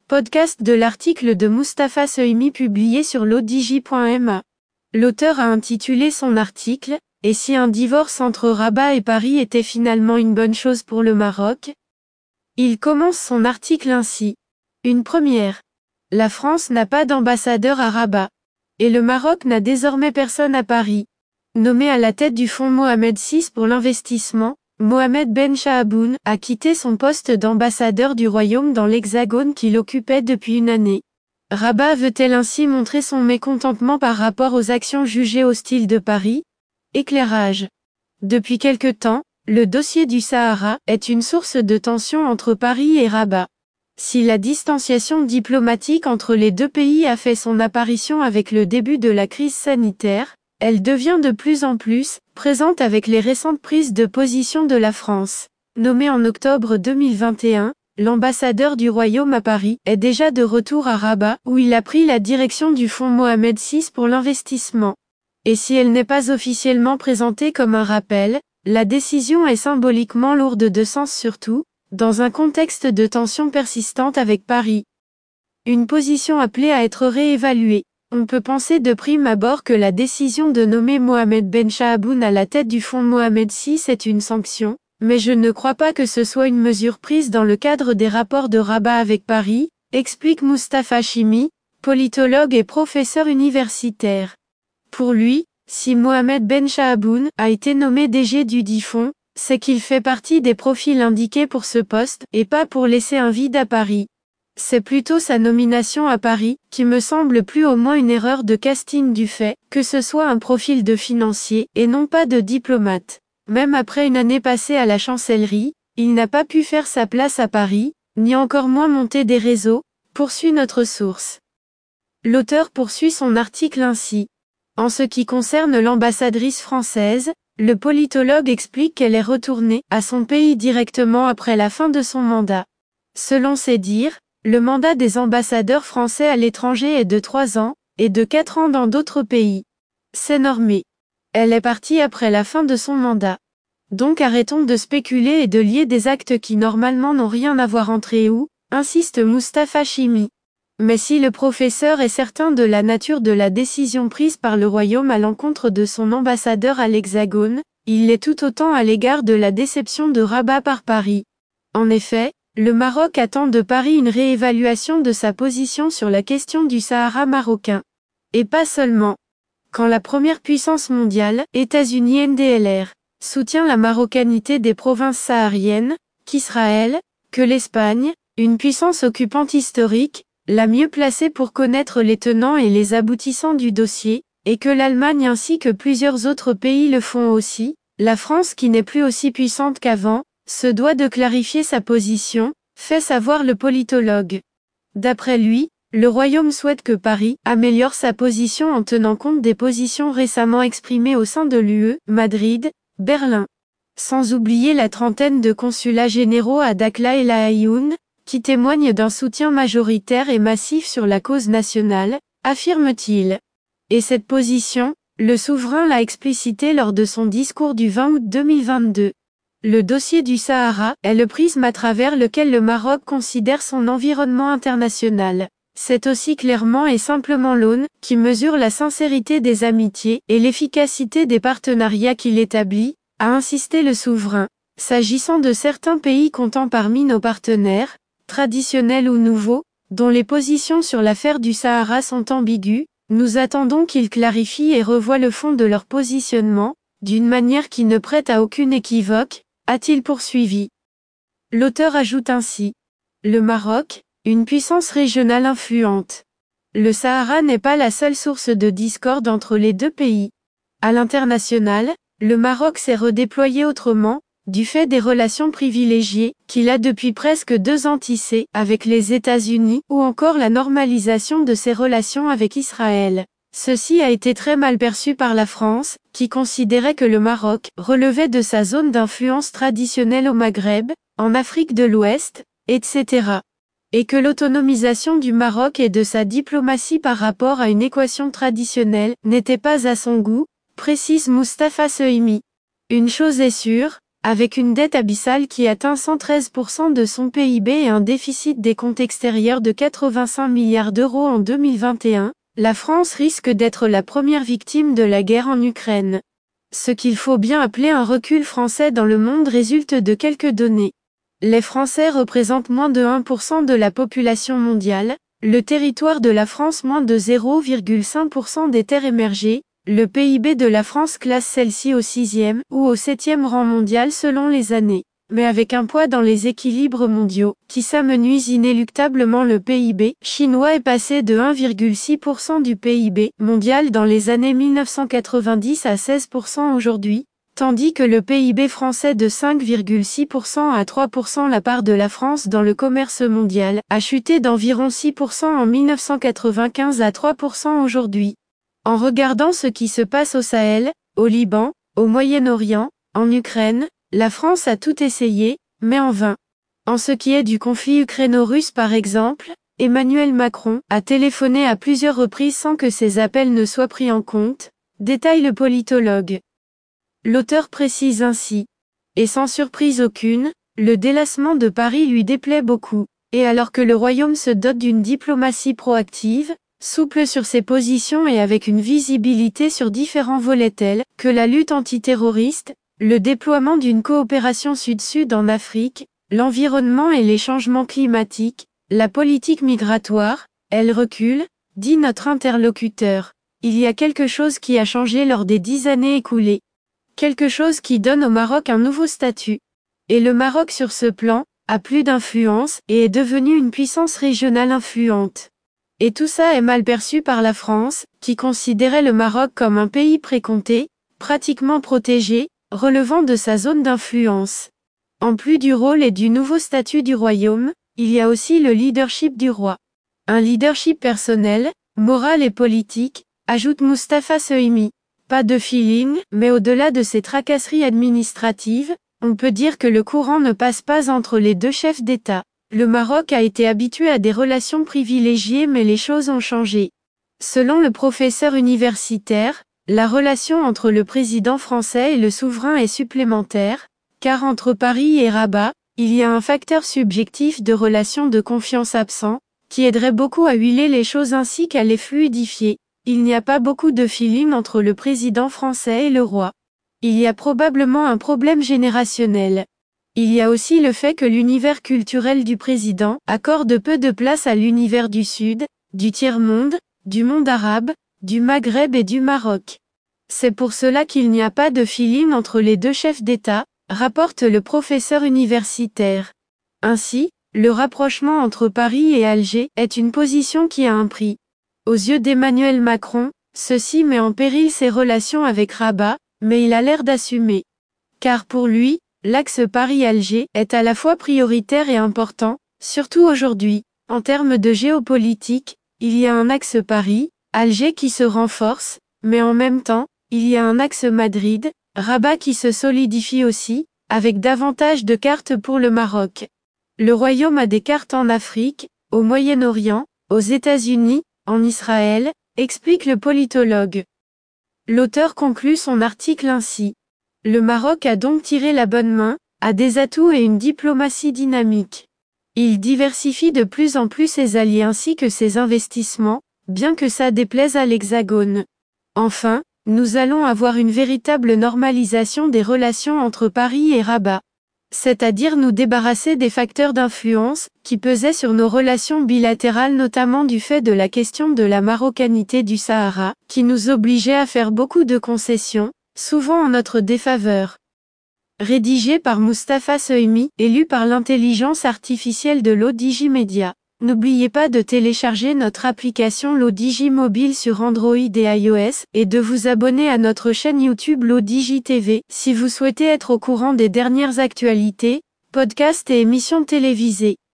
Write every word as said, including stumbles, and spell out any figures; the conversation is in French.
Podcast de l'article de Mustapha Sohimi publié sur l'Odigi point m a. L'auteur a intitulé son article « Et si un divorce entre Rabat et Paris était finalement une bonne chose pour le Maroc ?» Il commence son article ainsi. Une première. La France n'a pas d'ambassadeur à Rabat. Et le Maroc n'a désormais personne à Paris. Nommé à la tête du fonds Mohamed six pour l'investissement, Mohamed Ben Chahaboun a quitté son poste d'ambassadeur du royaume dans l'Hexagone qu'il occupait depuis une année. Rabat veut-elle ainsi montrer son mécontentement par rapport aux actions jugées hostiles de Paris ? Éclairage. Depuis quelque temps, le dossier du Sahara est une source de tension entre Paris et Rabat. Si la distanciation diplomatique entre les deux pays a fait son apparition avec le début de la crise sanitaire, elle devient de plus en plus présente avec les récentes prises de position de la France. Nommé en octobre deux mille vingt et un, l'ambassadeur du Royaume à Paris est déjà de retour à Rabat où il a pris la direction du fonds Mohamed six pour l'investissement. Et si elle n'est pas officiellement présentée comme un rappel, la décision est symboliquement lourde de sens surtout, dans un contexte de tension persistante avec Paris. Une position appelée à être réévaluée. On peut penser de prime abord que la décision de nommer Mohamed Ben Chahaboun à la tête du fonds Mohamed six est une sanction, mais je ne crois pas que ce soit une mesure prise dans le cadre des rapports de Rabat avec Paris, explique Mustapha Sohimi, politologue et professeur universitaire. Pour lui, si Mohamed Ben Chahaboun a été nommé D G du dit fonds, c'est qu'il fait partie des profils indiqués pour ce poste et pas pour laisser un vide à Paris. C'est plutôt sa nomination à Paris, qui me semble plus au moins une erreur de casting du fait que ce soit un profil de financier et non pas de diplomate. Même après une année passée à la chancellerie, il n'a pas pu faire sa place à Paris, ni encore moins monter des réseaux, poursuit notre source. L'auteur poursuit son article ainsi. En ce qui concerne l'ambassadrice française, le politologue explique qu'elle est retournée à son pays directement après la fin de son mandat. Selon ses dires, le mandat des ambassadeurs français à l'étranger est de trois ans, et de quatre ans dans d'autres pays. C'est normé. Elle est partie après la fin de son mandat. Donc arrêtons de spéculer et de lier des actes qui normalement n'ont rien à voir entre eux, insiste Mustapha Sohimi. Mais si le professeur est certain de la nature de la décision prise par le royaume à l'encontre de son ambassadeur à l'Hexagone, il l'est tout autant à l'égard de la déception de Rabat par Paris. En effet, le Maroc attend de Paris une réévaluation de sa position sur la question du Sahara marocain. Et pas seulement. Quand la première puissance mondiale, États-Unis N D L R, soutient la marocanité des provinces sahariennes, qu'Israël, que l'Espagne, une puissance occupante historique, la mieux placée pour connaître les tenants et les aboutissants du dossier, et que l'Allemagne ainsi que plusieurs autres pays le font aussi, la France qui n'est plus aussi puissante qu'avant, se doit de clarifier sa position, fait savoir le politologue. D'après lui, le Royaume souhaite que Paris améliore sa position en tenant compte des positions récemment exprimées au sein de l'U E, Madrid, Berlin. Sans oublier la trentaine de consulats généraux à Dakhla et La Aïoun, qui témoignent d'un soutien majoritaire et massif sur la cause nationale, affirme-t-il. Et cette position, le souverain l'a explicité lors de son discours du vingt août deux mille vingt-deux. Le dossier du Sahara est le prisme à travers lequel le Maroc considère son environnement international. C'est aussi clairement et simplement l'aune qui mesure la sincérité des amitiés et l'efficacité des partenariats qu'il établit, a insisté le souverain. S'agissant de certains pays comptant parmi nos partenaires, traditionnels ou nouveaux, dont les positions sur l'affaire du Sahara sont ambiguës, nous attendons qu'ils clarifient et revoient le fond de leur positionnement, d'une manière qui ne prête à aucune équivoque, a-t-il poursuivi. L'auteur ajoute ainsi. Le Maroc, une puissance régionale influente. Le Sahara n'est pas la seule source de discorde entre les deux pays. À l'international, le Maroc s'est redéployé autrement, du fait des relations privilégiées qu'il a depuis presque deux ans tissées avec les États-Unis ou encore la normalisation de ses relations avec Israël. Ceci a été très mal perçu par la France, qui considérait que le Maroc relevait de sa zone d'influence traditionnelle au Maghreb, en Afrique de l'Ouest, et cetera. Et que l'autonomisation du Maroc et de sa diplomatie par rapport à une équation traditionnelle n'était pas à son goût, précise Mustapha Sohimi. Une chose est sûre, Avec une dette abyssale qui atteint cent treize pour cent de son P I B et un déficit des comptes extérieurs de quatre-vingt-cinq milliards d'euros en deux mille vingt et un, la France risque d'être la première victime de la guerre en Ukraine. Ce qu'il faut bien appeler un recul français dans le monde résulte de quelques données. Les Français représentent moins de un pour cent de la population mondiale, le territoire de la France moins de zéro virgule cinq pour cent des terres émergées, le P I B de la France classe celle-ci au sixième ou au septième rang mondial selon les années, mais avec un poids dans les équilibres mondiaux, qui s'amenuise inéluctablement. Le P I B chinois est passé de un virgule six pour cent du P I B mondial dans les années mille neuf cent quatre-vingt-dix à seize pour cent aujourd'hui, tandis que le P I B français de cinq virgule six pour cent à trois pour cent. La part de la France dans le commerce mondial a chuté d'environ six pour cent en mille neuf cent quatre-vingt-quinze à trois pour cent aujourd'hui. En regardant ce qui se passe au Sahel, au Liban, au Moyen-Orient, en Ukraine, la France a tout essayé, mais en vain. En ce qui est du conflit ukraino-russe par exemple, Emmanuel Macron a téléphoné à plusieurs reprises sans que ses appels ne soient pris en compte, détaille le politologue. L'auteur précise ainsi. Et sans surprise aucune, le délassement de Paris lui déplaît beaucoup, et alors que le Royaume se dote d'une diplomatie proactive, souple sur ses positions et avec une visibilité sur différents volets tels que la lutte antiterroriste, le déploiement d'une coopération sud-sud en Afrique, l'environnement et les changements climatiques, la politique migratoire, elle recule, dit notre interlocuteur. Il y a quelque chose qui a changé lors des dix années écoulées. Quelque chose qui donne au Maroc un nouveau statut. Et le Maroc sur ce plan, a plus d'influence et est devenu une puissance régionale influente. Et tout ça est mal perçu par la France, qui considérait le Maroc comme un pays précompté, pratiquement protégé, relevant de sa zone d'influence. En plus du rôle et du nouveau statut du royaume, il y a aussi le leadership du roi. Un leadership personnel, moral et politique, ajoute Mustapha Sehimi. Pas de feeling, mais au-delà de ces tracasseries administratives, on peut dire que le courant ne passe pas entre les deux chefs d'État. Le Maroc a été habitué à des relations privilégiées mais les choses ont changé. Selon le professeur universitaire, la relation entre le président français et le souverain est supplémentaire, car entre Paris et Rabat, il y a un facteur subjectif de relation de confiance absent, qui aiderait beaucoup à huiler les choses ainsi qu'à les fluidifier. Il n'y a pas beaucoup de feeling entre le président français et le roi. Il y a probablement un problème générationnel. Il y a aussi le fait que l'univers culturel du président accorde peu de place à l'univers du Sud, du tiers-monde, du monde arabe, du Maghreb et du Maroc. C'est pour cela qu'il n'y a pas de feeling entre les deux chefs d'État, rapporte le professeur universitaire. Ainsi, le rapprochement entre Paris et Alger est une position qui a un prix. Aux yeux d'Emmanuel Macron, ceci met en péril ses relations avec Rabat, mais il a l'air d'assumer. Car pour lui, l'axe Paris-Alger est à la fois prioritaire et important, surtout aujourd'hui. En termes de géopolitique, il y a un axe Paris-Alger qui se renforce, mais en même temps, il y a un axe Madrid-Rabat qui se solidifie aussi, avec davantage de cartes pour le Maroc. Le Royaume a des cartes en Afrique, au Moyen-Orient, aux États-Unis, en Israël, explique le politologue. L'auteur conclut son article ainsi. Le Maroc a donc tiré la bonne main, a des atouts et une diplomatie dynamique. Il diversifie de plus en plus ses alliés ainsi que ses investissements, bien que ça déplaise à l'Hexagone. Enfin, nous allons avoir une véritable normalisation des relations entre Paris et Rabat. C'est-à-dire nous débarrasser des facteurs d'influence qui pesaient sur nos relations bilatérales, notamment du fait de la question de la marocanité du Sahara, qui nous obligeait à faire beaucoup de concessions, souvent en notre défaveur. Rédigé par Mustapha Sehimi et lu par l'intelligence artificielle de l'Odigi Media. N'oubliez pas de télécharger notre application l'Odigi Mobile sur Android et iOS et de vous abonner à notre chaîne YouTube l'Odigi T V si vous souhaitez être au courant des dernières actualités, podcasts et émissions télévisées.